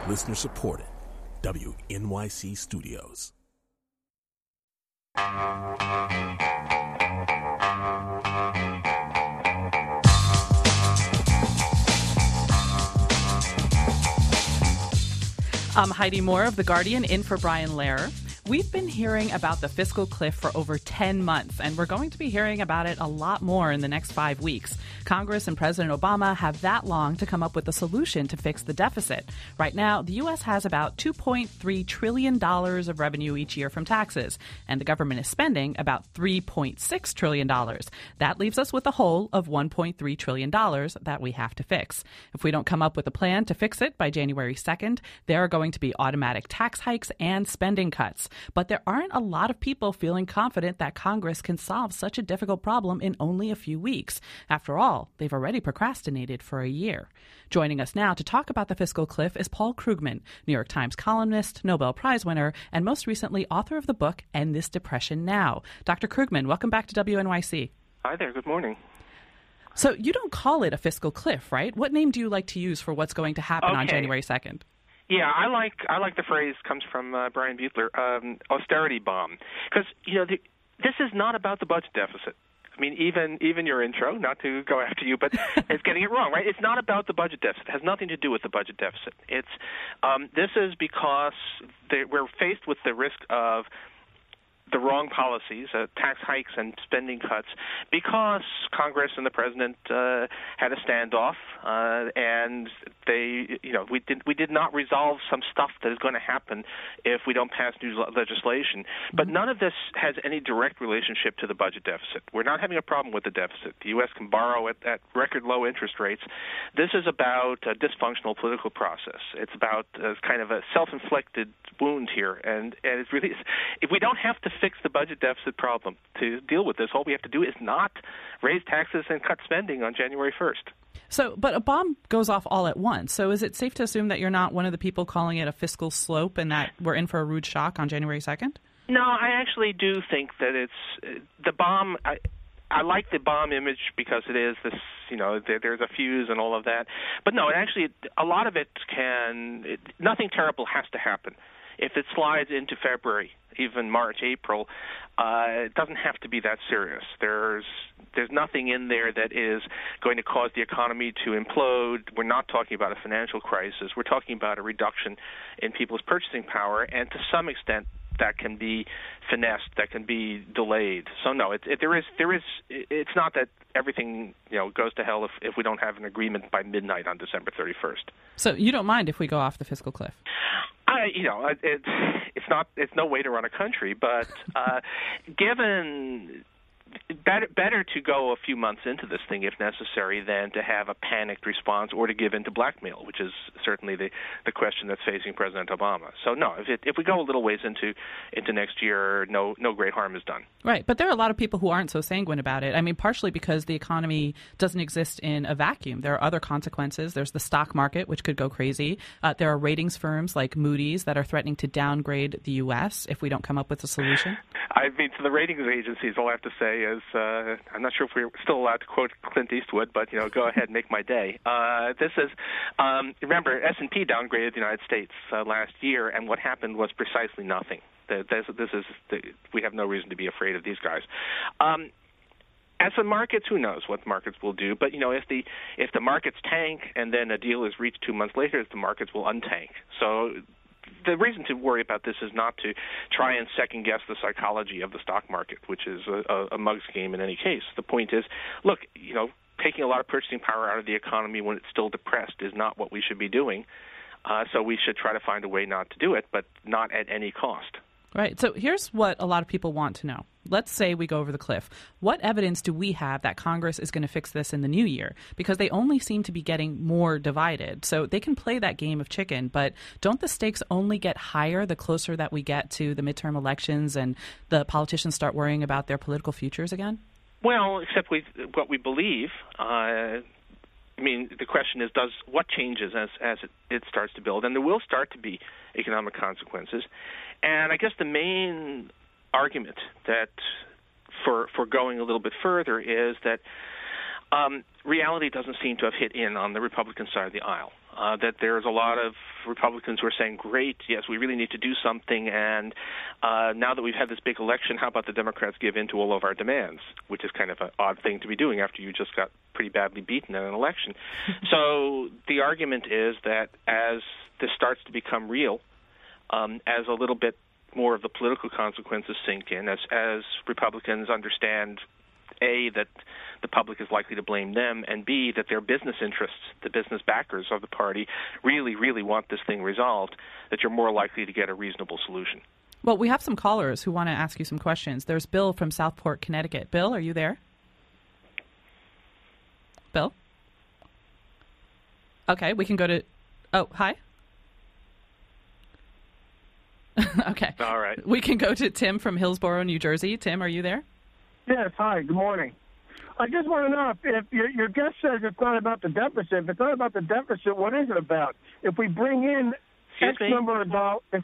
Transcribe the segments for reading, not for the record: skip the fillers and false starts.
Listener supported. WNYC Studios. I'm Heidi Moore of The Guardian, in for Brian Lehrer. We've been hearing about the fiscal cliff for over 10 months, and we're going to be hearing about it a lot more in the next 5 weeks. Congress and President Obama have that long to come up with a solution to fix the deficit. Right now, the U.S. has about $2.3 trillion of revenue each year from taxes, and the government is spending about $3.6 trillion. That leaves us with a hole of $1.3 trillion that we have to fix. If we don't come up with a plan to fix it by January 2nd, there are going to be automatic tax hikes and spending cuts. But there aren't a lot of people feeling confident that Congress can solve such a difficult problem in only a few weeks. After all, they've already procrastinated for a year. Joining us now to talk about the fiscal cliff is Paul Krugman, New York Times columnist, Nobel Prize winner, and most recently author of the book End This Depression Now. Dr. Krugman, welcome back to WNYC. Hi there. Good morning. So you don't call it a fiscal cliff, right? What name do you like to use for what's going to happen on January 2nd? Yeah, I like the phrase, comes from Brian Buechler, austerity bomb, because this is not about the budget deficit. I mean, even your intro, not to go after you, but it's getting it wrong, right? It's not about the budget deficit. It has nothing to do with the budget deficit. It's this is because we're faced with the risk of the wrong policies, tax hikes and spending cuts, because Congress and the president had a standoff, and we did not resolve some stuff that is going to happen if we don't pass new legislation. But none of this has any direct relationship to the budget deficit. We're not having a problem with the deficit. The U.S. can borrow at record low interest rates. This is about a dysfunctional political process. It's about kind of a self-inflicted wound here, and it's really, if we don't have to fix the budget deficit problem to deal with this, all we have to do is not raise taxes and cut spending on January 1st. So, but a bomb goes off all at once. So is it safe to assume that you're not one of the people calling it a fiscal slope and that we're in for a rude shock on January 2nd? No, I actually do think that it's the bomb. I like the bomb image because it is this, there's a fuse and all of that. But no, a lot of it nothing terrible has to happen. If it slides into February, even March, April, it doesn't have to be that serious. There's nothing in there that is going to cause the economy to implode. We're not talking about a financial crisis. We're talking about a reduction in people's purchasing power, and to some extent, that can be finessed, that can be delayed. So no, it's not that everything goes to hell if we don't have an agreement by midnight on December 31st. So you don't mind if we go off the fiscal cliff? It's no way to run a country, but given better to go a few months into this thing if necessary than to have a panicked response or to give in to blackmail, which is certainly the question that's facing President Obama. So no, if we go a little ways into next year, no great harm is done. Right, but there are a lot of people who aren't so sanguine about it. I mean, partially because the economy doesn't exist in a vacuum. There are other consequences. There's the stock market, which could go crazy. There are ratings firms like Moody's that are threatening to downgrade the U.S. if we don't come up with a solution. I mean, to the ratings agencies, all I have to say is I'm not sure if we're still allowed to quote Clint Eastwood, but go ahead, make my day. This is remember, S&P downgraded the United States last year, and what happened was precisely nothing. We have no reason to be afraid of these guys. As for markets, who knows what markets will do? But if the markets tank and then a deal is reached 2 months later, the markets will untank. So the reason to worry about this is not to try and second-guess the psychology of the stock market, which is a mug's game in any case. The point is, look, taking a lot of purchasing power out of the economy when it's still depressed is not what we should be doing. So we should try to find a way not to do it, but not at any cost. Right. So here's what a lot of people want to know. Let's say we go over the cliff. What evidence do we have that Congress is going to fix this in the new year? Because they only seem to be getting more divided. So they can play that game of chicken, but don't the stakes only get higher the closer that we get to the midterm elections and the politicians start worrying about their political futures again? Well, except what we believe. I mean, the question is, what changes as it starts to build? And there will start to be economic consequences. And I guess the main argument that for going a little bit further is that reality doesn't seem to have hit in on the Republican side of the aisle. That there's a lot of Republicans who are saying, great, yes, we really need to do something, and now that we've had this big election, how about the Democrats give in to all of our demands, which is kind of an odd thing to be doing after you just got pretty badly beaten in an election. So the argument is that as this starts to become real, as a little bit more of the political consequences sink in, as Republicans understand, A, that the public is likely to blame them, and B, that their business interests, the business backers of the party, really, really want this thing resolved, that you're more likely to get a reasonable solution. Well, we have some callers who want to ask you some questions. There's Bill from Southport, Connecticut. Bill, are you there? Bill? Okay, we can go to... Oh, hi? Okay. All right. We can go to Tim from Hillsborough, New Jersey. Tim, are you there? Yes, hi, good morning. I just want to know if your guest says it's not about the deficit. If it's not about the deficit, what is it about? If we bring in X number of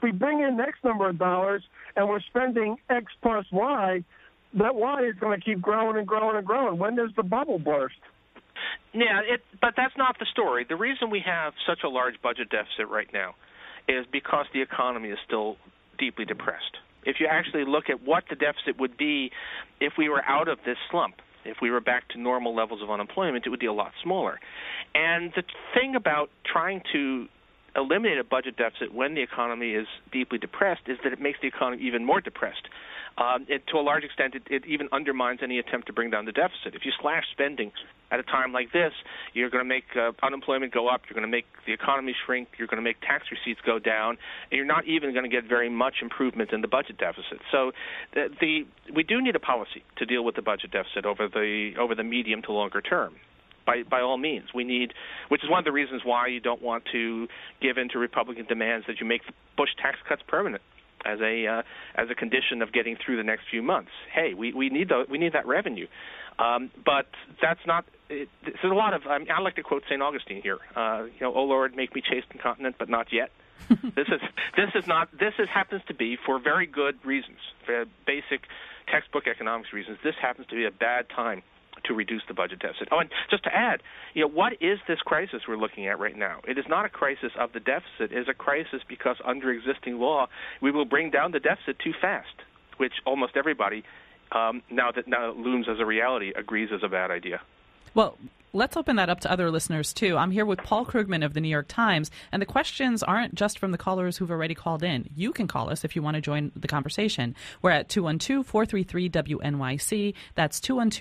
dollars and we're spending X plus Y, that Y is going to keep growing and growing and growing. When does the bubble burst? Yeah, but that's not the story. The reason we have such a large budget deficit right now is because the economy is still deeply depressed. If you actually look at what the deficit would be if we were out of this slump, if we were back to normal levels of unemployment, it would be a lot smaller. And the thing about trying to eliminate a budget deficit when the economy is deeply depressed is that it makes the economy even more depressed. To a large extent, it even undermines any attempt to bring down the deficit. If you slash spending at a time like this, you're going to make unemployment go up, you're going to make the economy shrink, you're going to make tax receipts go down, and you're not even going to get very much improvement in the budget deficit. So we do need a policy to deal with the budget deficit over the medium to longer term. By all means, we need, which is one of the reasons why you don't want to give in to Republican demands that you make the Bush tax cuts permanent as a condition of getting through the next few months. Hey, we need that revenue, but that's not. There's a lot of. I like to quote St. Augustine here. "Oh Lord, make me chaste and continent, but not yet." This happens to be, for very good reasons, for basic textbook economics reasons. This happens to be a bad time to reduce the budget deficit. Oh, and just to add, what is this crisis we're looking at right now? It is not a crisis of the deficit. It is a crisis because under existing law, we will bring down the deficit too fast, which almost everybody, now that it looms as a reality, agrees is a bad idea. Well, let's open that up to other listeners, too. I'm here with Paul Krugman of the New York Times, and the questions aren't just from the callers who've already called in. You can call us if you want to join the conversation. We're at 212-433-WNYC. That's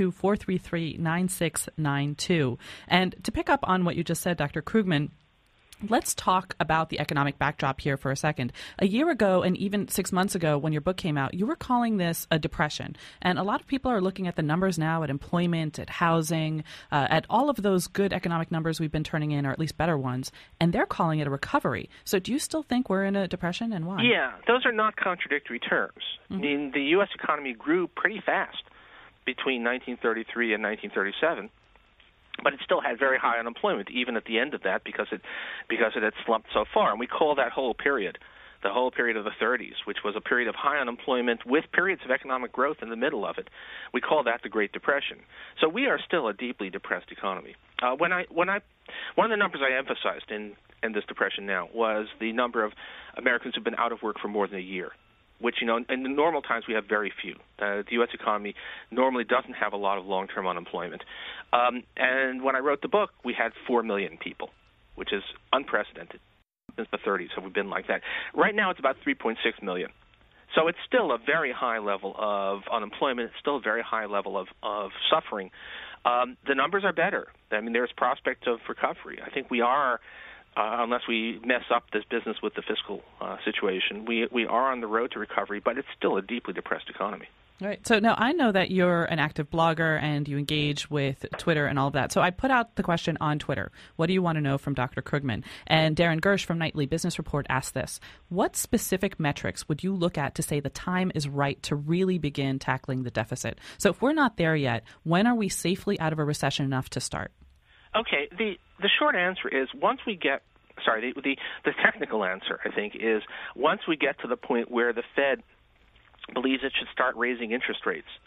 212-433-9692. And to pick up on what you just said, Dr. Krugman, let's talk about the economic backdrop here for a second. A year ago, and even 6 months ago when your book came out, you were calling this a depression. And a lot of people are looking at the numbers now, at employment, at housing, at all of those good economic numbers we've been turning in, or at least better ones, and they're calling it a recovery. So do you still think we're in a depression, and why? Yeah, those are not contradictory terms. Mm-hmm. I mean, the U.S. economy grew pretty fast between 1933 and 1937. But it still had very high unemployment, even at the end of that, because it had slumped so far. And we call that whole period, the whole period of the 30s, which was a period of high unemployment with periods of economic growth in the middle of it. We call that the Great Depression. So we are still a deeply depressed economy. One of the numbers I emphasized in this depression now was the number of Americans who've been out of work for more than a year, which, in the normal times we have very few. The U.S. economy normally doesn't have a lot of long-term unemployment. And when I wrote the book, we had 4 million people, which is unprecedented. Since the 30s have we been like that. Right now it's about 3.6 million. So it's still a very high level of unemployment. It's still a very high level of suffering. The numbers are better. I mean, there's prospect of recovery. I think we are, unless we mess up this business with the fiscal situation, we are on the road to recovery, but it's still a deeply depressed economy. Right. So now I know that you're an active blogger and you engage with Twitter and all of that. So I put out the question on Twitter. What do you want to know from Dr. Krugman? And Darren Gersh from Nightly Business Report asked this. What specific metrics would you look at to say the time is right to really begin tackling the deficit? So if we're not there yet, when are we safely out of a recession enough to start? Okay. The short answer is once we get the technical answer, I think, is once we get to the point where the Fed believes it should start raising interest rates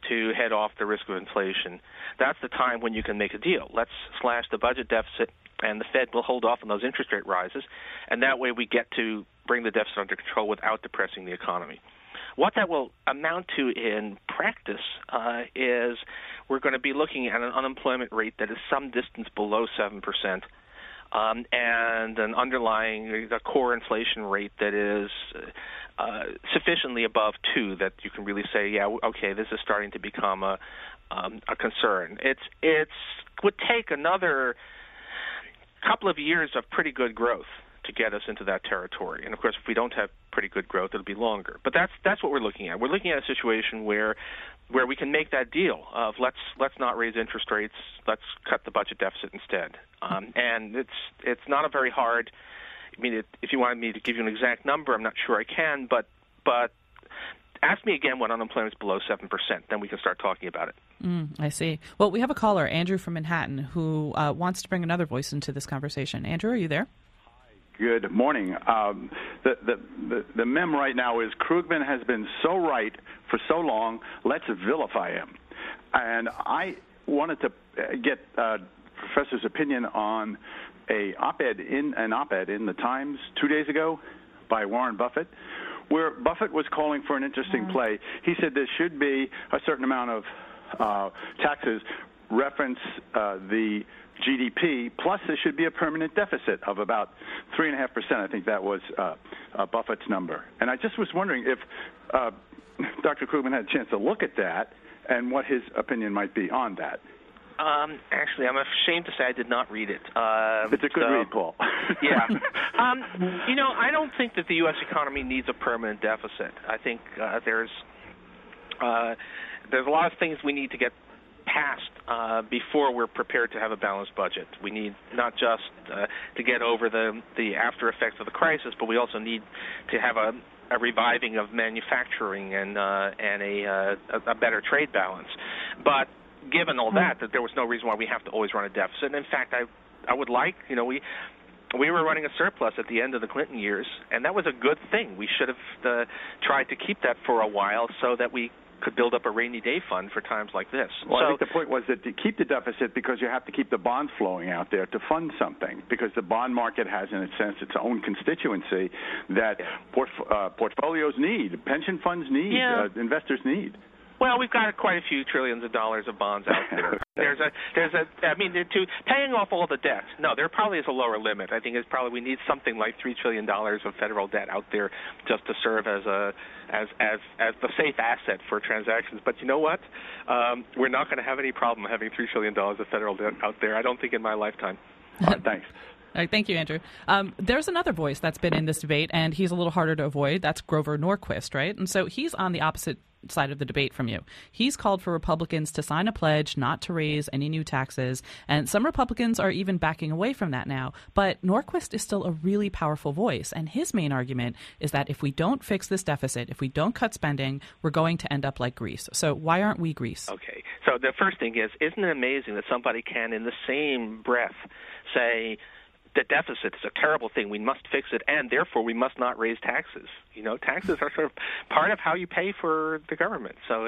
to head off the risk of inflation, that's the time when you can make a deal. Let's slash the budget deficit, and the Fed will hold off on those interest rate rises, and that way we get to bring the deficit under control without depressing the economy. What that will amount to in practice is we're going to be looking at an unemployment rate that is some distance below 7%, and an underlying core inflation rate that is sufficiently above 2 that you can really say, yeah, okay, this is starting to become a concern. It would take another couple of years of pretty good growth to get us into that territory. And of course, if we don't have pretty good growth, it'll be longer. But that's what we're looking at. We're looking at a situation where we can make that deal of let's not raise interest rates, let's cut the budget deficit instead. And it's not a very hard. I mean, if you wanted me to give you an exact number, I'm not sure I can. But ask me again when unemployment is below 7%. Then we can start talking about it. I see. Well, we have a caller, Andrew from Manhattan, who wants to bring another voice into this conversation. Andrew, are you there? Good morning. The meme right now is Krugman has been so right for so long, let's vilify him. And I wanted to get Professor's opinion on an op-ed in the Times 2 days ago by Warren Buffett, where Buffett was calling for an interesting play. He said there should be a certain amount of taxes reference the GDP, plus there should be a permanent deficit of about 3.5%. I think that was Buffett's number. And I just was wondering if Dr. Krugman had a chance to look at that and what his opinion might be on that. Actually, I'm ashamed to say I did not read it. It's a good read, Paul. Yeah. I don't think that the U.S. economy needs a permanent deficit. I think there's a lot of things we need to get past before we're prepared to have a balanced budget. We need not just to get over the after effects of the crisis, but we also need to have a reviving of manufacturing and a better trade balance. But given all that there was no reason why we have to always run a deficit. And in fact, I would like, we were running a surplus at the end of the Clinton years, and that was a good thing. We should have tried to keep that for a while so that we could build up a rainy day fund for times like this. Well, I think the point was that to keep the deficit because you have to keep the bonds flowing out there to fund something, because the bond market has, in a sense, its own constituency that portfolios need, pension funds need, investors need. Well, we've got quite a few trillions of dollars of bonds out there. To paying off all the debt. No, there probably is a lower limit. I think we need something like $3 trillion of federal debt out there just to serve as the safe asset for transactions. But you know what? We're not going to have any problem having $3 trillion of federal debt out there. I don't think in my lifetime. All right, thanks. All right, thank you, Andrew. There's another voice that's been in this debate, and he's a little harder to avoid. That's Grover Norquist, right? And so he's on the opposite side of the debate from you. He's called for Republicans to sign a pledge not to raise any new taxes, and some Republicans are even backing away from that now. But Norquist is still a really powerful voice, and his main argument is that if we don't fix this deficit, if we don't cut spending, we're going to end up like Greece. So why aren't we Greece? Okay, so the first thing is, isn't it amazing that somebody can, in the same breath, say the deficit is a terrible thing, we must fix it, and therefore we must not raise taxes. Taxes are sort of part of how you pay for the government. So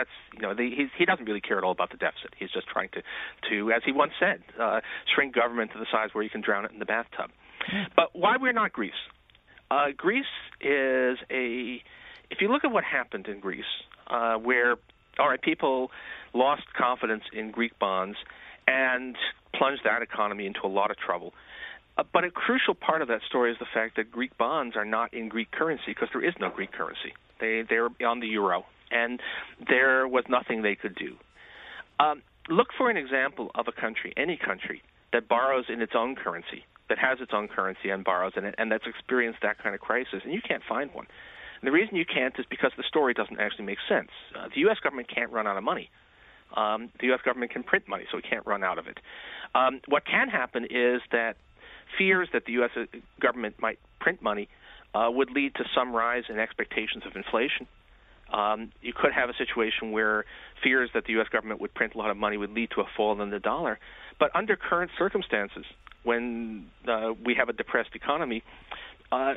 he doesn't really care at all about the deficit. He's just trying to as he once said, shrink government to the size where you can drown it in the bathtub. But why we're not Greece? Greece is if you look at what happened in Greece, where people lost confidence in Greek bonds and plunged that economy into a lot of trouble. But a crucial part of that story is the fact that Greek bonds are not in Greek currency because there is no Greek currency. They're on the euro, and there was nothing they could do. Look for an example of a country, any country, that borrows in its own currency, that has its own currency and borrows in it, and that's experienced that kind of crisis, and you can't find one. And the reason you can't is because the story doesn't actually make sense. The U.S. government can't run out of money. The U.S. government can print money, so it can't run out of it. What can happen is that fears that the U.S. government might print money would lead to some rise in expectations of inflation. You could have a situation where fears that the U.S. government would print a lot of money would lead to a fall in the dollar. But under current circumstances, when we have a depressed economy, a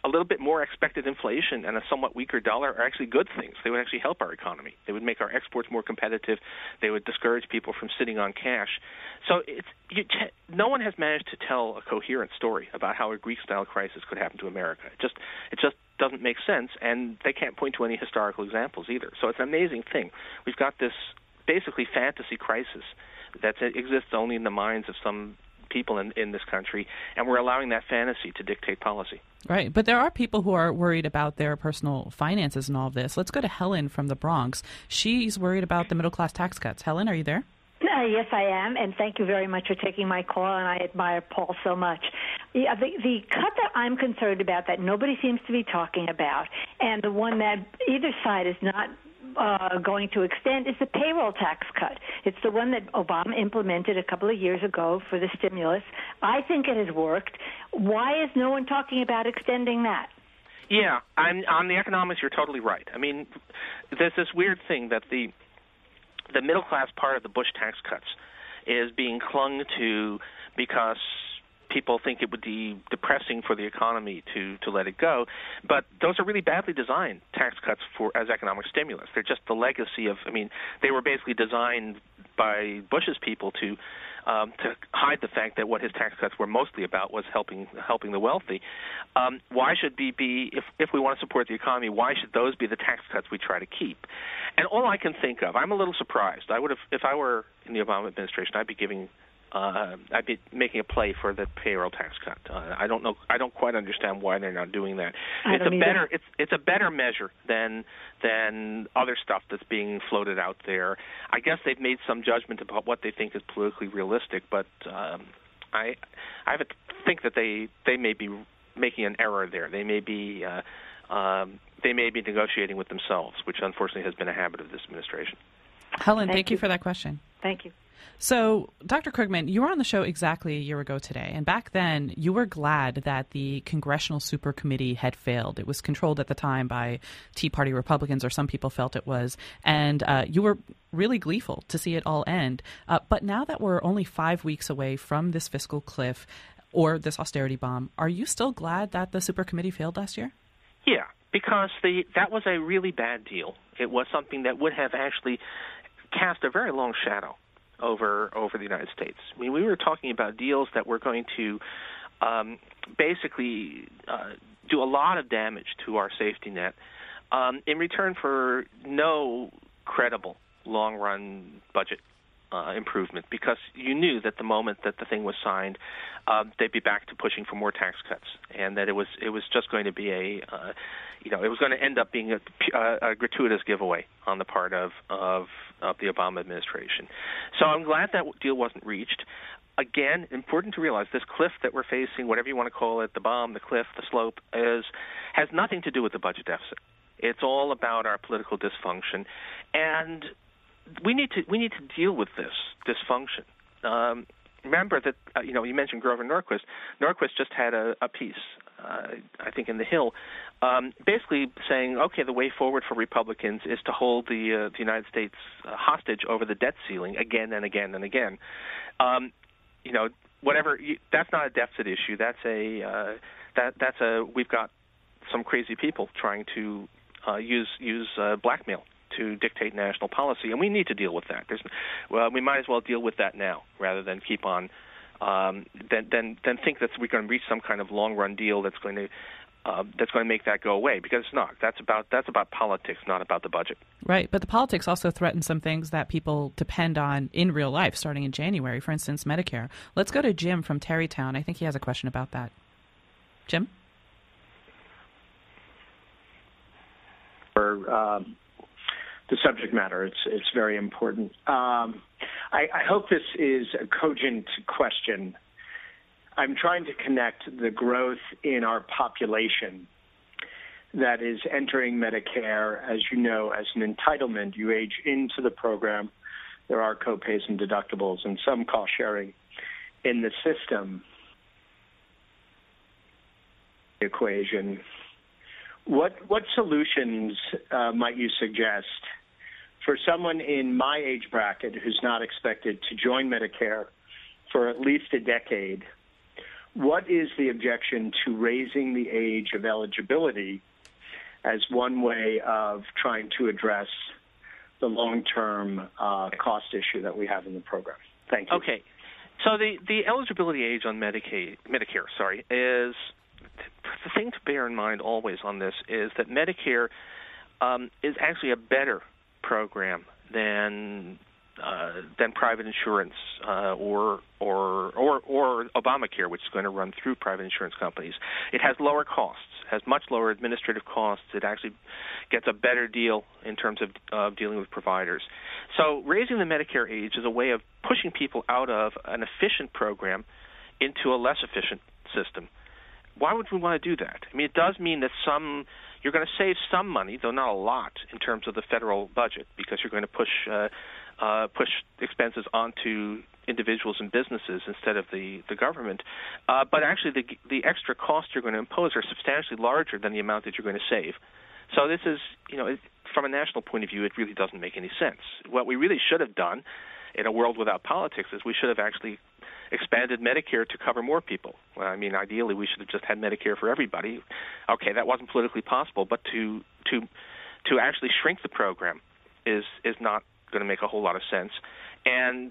a little bit more expected inflation and a somewhat weaker dollar are actually good things. They would actually help our economy. They would make our exports more competitive. They would discourage people from sitting on cash. So no one has managed to tell a coherent story about how a Greek-style crisis could happen to America. It just doesn't make sense, and they can't point to any historical examples either. So it's an amazing thing. We've got this basically fantasy crisis that exists only in the minds of some people in this country, and we're allowing that fantasy to dictate policy. Right, but there are people who are worried about their personal finances and all of this. Let's go to Helen from the Bronx. She's worried about the middle-class tax cuts. Helen, are you there? Yes, I am, and thank you very much for taking my call, and I admire Paul so much. Yeah, the cut that I'm concerned about that nobody seems to be talking about, and the one that either side is not going to extend, is the payroll tax cut. It's the one that Obama implemented a couple of years ago for the stimulus. I think it has worked. Why is no one talking about extending that? Yeah, on the economics, you're totally right. I mean, there's this weird thing that the middle-class part of the Bush tax cuts is being clung to because people think it would be depressing for the economy to let it go. But those are really badly designed tax cuts as economic stimulus. They're just the legacy of, they were basically designed by Bush's people to hide the fact that what his tax cuts were mostly about was helping the wealthy. Why should if we want to support the economy, why should those be the tax cuts we try to keep? And all I can think of, I'm a little surprised. I would have, if I were in the Obama administration, I'd be making a play for the payroll tax cut. I don't know. I don't quite understand why they're not doing that. It's a better measure than other stuff that's being floated out there. I guess they've made some judgment about what they think is politically realistic, but I think that they may be making an error there. They may be negotiating with themselves, which unfortunately has been a habit of this administration. Helen, thank you for that question. Thank you. So, Dr. Krugman, you were on the show exactly a year ago today, and back then you were glad that the Congressional Super Committee had failed. It was controlled at the time by Tea Party Republicans, or some people felt it was, and you were really gleeful to see it all end. But now that we're only 5 weeks away from this fiscal cliff or this austerity bomb, are you still glad that the Super Committee failed last year? Yeah, because that was a really bad deal. It was something that would have actually cast a very long shadow over the United States. I mean, we were talking about deals that were going to basically do a lot of damage to our safety net in return for no credible long-run budget improvement, because you knew that the moment that the thing was signed, they'd be back to pushing for more tax cuts, and that it was just going to be it was going to end up being a gratuitous giveaway on the part of the Obama administration. So I'm glad that deal wasn't reached. Again, important to realize this cliff that we're facing, whatever you want to call it, the bomb, the cliff, the slope, has nothing to do with the budget deficit. It's all about our political dysfunction, and we need to deal with this dysfunction. Remember that you mentioned Grover Norquist. Norquist just had a piece, I think, in The Hill, basically saying, okay, the way forward for Republicans is to hold the United States hostage over the debt ceiling again and again and again. That's not a deficit issue. That's we've got some crazy people trying to use blackmail to dictate national policy, and we need to deal with that. We might as well deal with that now rather than keep on then think that we're going to reach some kind of long-run deal that's going to make that go away, because it's not. That's about politics, not about the budget. Right, but the politics also threaten some things that people depend on in real life starting in January, for instance, Medicare. Let's go to Jim from Terrytown. I think he has a question about that. Jim? The subject matter. It's very important. I hope this is a cogent question. I'm trying to connect the growth in our population that is entering Medicare, as you know, as an entitlement. You age into the program. There are copays and deductibles and some cost sharing in the system equation. What solutions might you suggest for someone in my age bracket who's not expected to join Medicare for at least a decade? what is the objection to raising the age of eligibility as one way of trying to address the long-term cost issue that we have in the program? Thank you. Okay. So the eligibility age on Medicare, is the thing to bear in mind always on this is that Medicare is actually a better program than private insurance or Obamacare, which is going to run through private insurance companies. It has lower costs, has much lower administrative costs. It actually gets a better deal in terms of dealing with providers. So raising the Medicare age is a way of pushing people out of an efficient program into a less efficient system. Why would we want to do that? I mean, it does mean that you're going to save some money, though not a lot, in terms of the federal budget, because you're going to push expenses onto individuals and businesses instead of the government. But actually, the extra costs you're going to impose are substantially larger than the amount that you're going to save. So this is, from a national point of view, it really doesn't make any sense. What we really should have done in a world without politics is we should have actually expanded Medicare to cover more people. Well, I mean, ideally, we should have just had Medicare for everybody. Okay, that wasn't politically possible, but to actually shrink the program is not going to make a whole lot of sense. And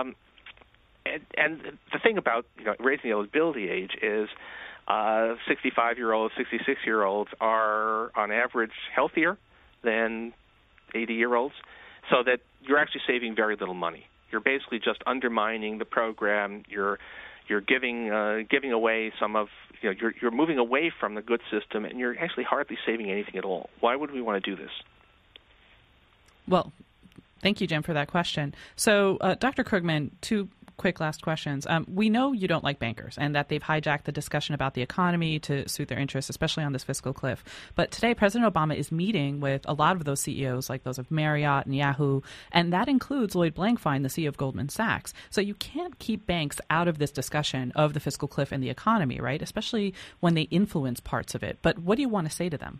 the thing about raising the eligibility age is 65-year-olds, 66-year-olds are on average healthier than 80-year-olds, so that you're actually saving very little money. You're basically just undermining the program. You're giving away some of you're moving away from the good system, and you're actually hardly saving anything at all. Why would we want to do this? Well, thank you, Jim, for that question. So, Dr. Krugman, two quick last questions. We know you don't like bankers and that they've hijacked the discussion about the economy to suit their interests, especially on this fiscal cliff. But today, President Obama is meeting with a lot of those CEOs, like those of Marriott and Yahoo, and that includes Lloyd Blankfein, the CEO of Goldman Sachs. So you can't keep banks out of this discussion of the fiscal cliff and the economy, right? Especially when they influence parts of it. But what do you want to say to them?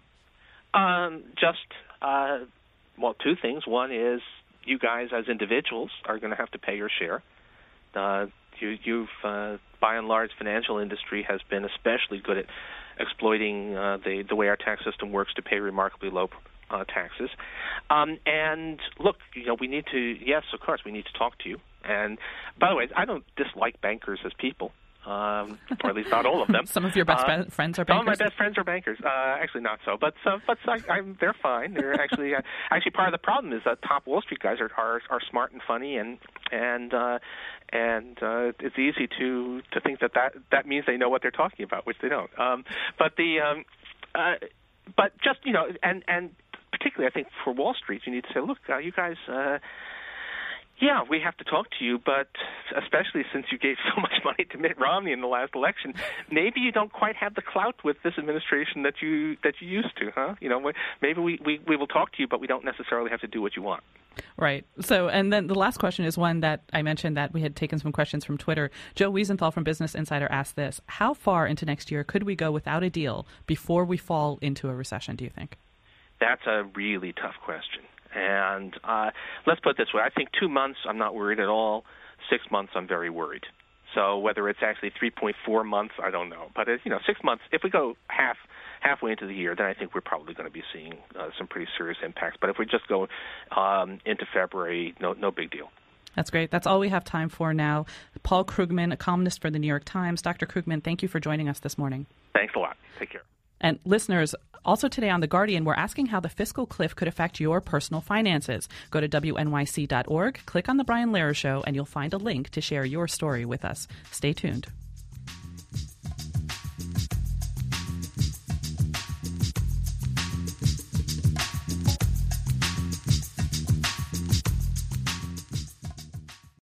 Two things. One is you guys as individuals are going to have to pay your share. You've by and large, financial industry has been especially good at exploiting the way our tax system works to pay remarkably low taxes. And look, we need to. Yes, of course, we need to talk to you. And by the way, I don't dislike bankers as people. Or at least not all of them. Some of your best friends are bankers? Some of my best friends are bankers. Actually, not so. But they're fine. They're actually part of the problem is that top Wall Street guys are smart and funny, and it's easy to think that means they know what they're talking about, which they don't. But just and particularly I think for Wall Street, you need to say, look, you guys. Yeah, we have to talk to you, but especially since you gave so much money to Mitt Romney in the last election, maybe you don't quite have the clout with this administration that you used to, huh? Maybe we will talk to you, but we don't necessarily have to do what you want. Right. So, and then the last question is one that I mentioned that we had taken some questions from Twitter. Joe Wiesenthal from Business Insider asked this: how far into next year could we go without a deal before we fall into a recession, do you think? That's a really tough question. And let's put it this way. I think 2 months, I'm not worried at all. 6 months, I'm very worried. So whether it's actually 3.4 months, I don't know. But 6 months, if we go halfway into the year, then I think we're probably going to be seeing some pretty serious impacts. But if we just go into February, no big deal. That's great. That's all we have time for now. Paul Krugman, a columnist for the New York Times. Dr. Krugman, thank you for joining us this morning. Thanks a lot. Take care. And listeners, also today on The Guardian, we're asking how the fiscal cliff could affect your personal finances. Go to WNYC.org, click on The Brian Lehrer Show, and you'll find a link to share your story with us. Stay tuned.